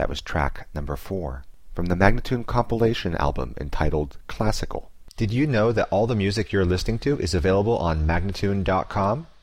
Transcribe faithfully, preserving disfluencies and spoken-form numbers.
That was track number four, from the Magnatune compilation album entitled Classical. Did you know that all the music you're listening to is available on Magnatune dot com?